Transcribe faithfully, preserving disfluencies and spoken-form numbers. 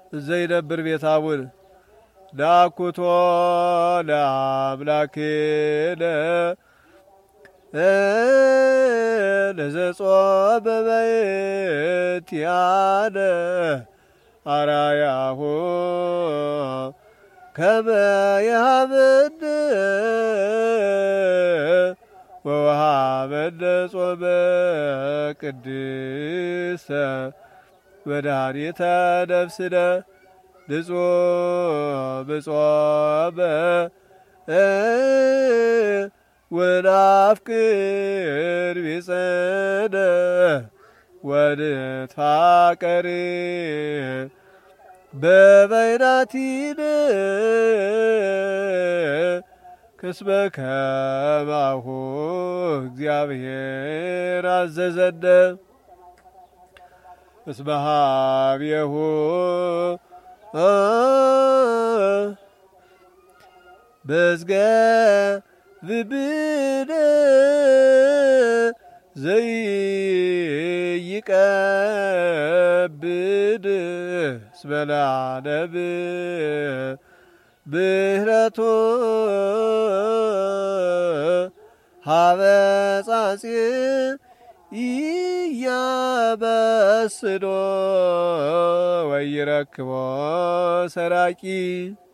ዘይነብር ቤታውን ዳኩቶ ለአምላክነ ለዘጾመ በእንቲአነ አራያሁ ከመ የሀበነ ወወሀበነ ጾመ ቅድስተ መድኃኒተ ነፍስነ ንጹሕ ጾመ ወናፍቅር ቢጸነ ወንትፋቀር በበይናቲነ ከስመ ከማሁ እግዚአብሔር አዘዘነ እስመ ኀቤሁ መዝገብነ ዘይቀብድ እስመ ለዓለሙ ምህረቱ ሀበ ጻጽ ኢያበስዶ ወይረክቦ ሰራቂ